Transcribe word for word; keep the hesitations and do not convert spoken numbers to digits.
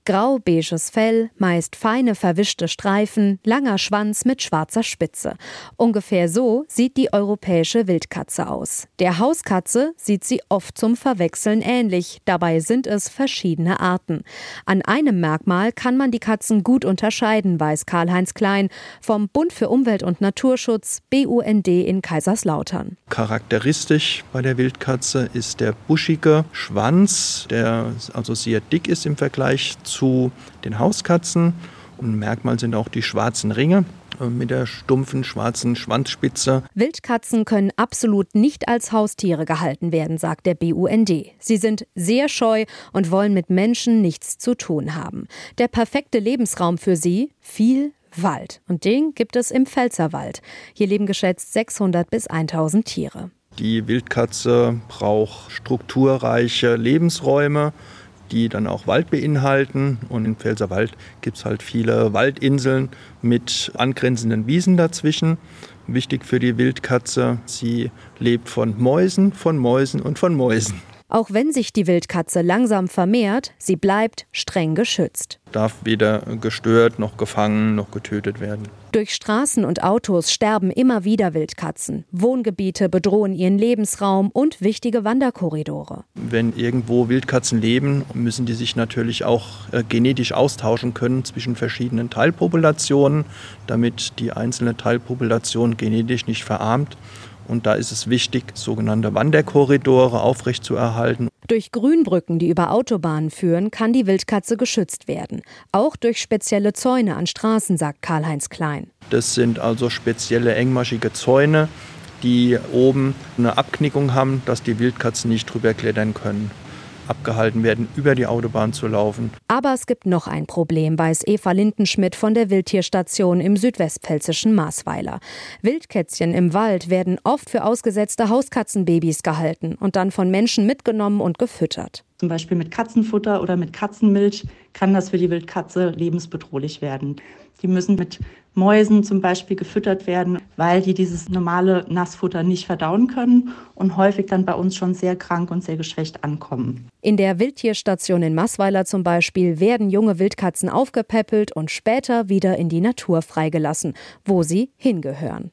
Grau-beiges Fell, meist feine verwischte Streifen, langer Schwanz mit schwarzer Spitze. Ungefähr so sieht die europäische Wildkatze aus. Der Hauskatze sieht sie oft zum Verwechseln ähnlich, dabei sind es verschiedene Arten. An einem Merkmal kann man die Katzen gut unterscheiden, weiß Karl-Heinz Klein vom Bund für Umwelt und Naturschutz B U N D in Kaiserslautern. Charakteristisch bei der Wildkatze ist der buschige Schwanz, der also sehr dick ist im Vergleich zu den Hauskatzen. Und ein Merkmal sind auch die schwarzen Ringe mit der stumpfen schwarzen Schwanzspitze. Wildkatzen können absolut nicht als Haustiere gehalten werden, sagt der B U N D. Sie sind sehr scheu und wollen mit Menschen nichts zu tun haben. Der perfekte Lebensraum für sie? Viel Wald. Und den gibt es im Pfälzerwald. Hier leben geschätzt sechshundert bis tausend Tiere. Die Wildkatze braucht strukturreiche Lebensräume, die dann auch Wald beinhalten. Und im Pfälzerwald gibt es halt viele Waldinseln mit angrenzenden Wiesen dazwischen. Wichtig für die Wildkatze, sie lebt von Mäusen, von Mäusen und von Mäusen. Auch wenn sich die Wildkatze langsam vermehrt, sie bleibt streng geschützt. Darf weder gestört, noch gefangen, noch getötet werden. Durch Straßen und Autos sterben immer wieder Wildkatzen. Wohngebiete bedrohen ihren Lebensraum und wichtige Wanderkorridore. Wenn irgendwo Wildkatzen leben, müssen die sich natürlich auch äh, genetisch austauschen können zwischen verschiedenen Teilpopulationen, damit die einzelne Teilpopulation genetisch nicht verarmt. Und da ist es wichtig, sogenannte Wanderkorridore aufrechtzuerhalten. Durch Grünbrücken, die über Autobahnen führen, kann die Wildkatze geschützt werden. Auch durch spezielle Zäune an Straßen, sagt Karl-Heinz Klein. Das sind also spezielle engmaschige Zäune, die oben eine Abknickung haben, dass die Wildkatzen nicht drüber klettern können. Abgehalten werden, über die Autobahn zu laufen. Aber es gibt noch ein Problem, weiß Eva Lindenschmidt von der Wildtierstation im südwestpfälzischen Maßweiler. Wildkätzchen im Wald werden oft für ausgesetzte Hauskatzenbabys gehalten und dann von Menschen mitgenommen und gefüttert. Zum Beispiel mit Katzenfutter oder mit Katzenmilch kann das für die Wildkatze lebensbedrohlich werden. Die müssen mit Mäusen zum Beispiel gefüttert werden, weil die dieses normale Nassfutter nicht verdauen können und häufig dann bei uns schon sehr krank und sehr geschwächt ankommen. In der Wildtierstation in Maßweiler zum Beispiel werden junge Wildkatzen aufgepäppelt und später wieder in die Natur freigelassen, wo sie hingehören.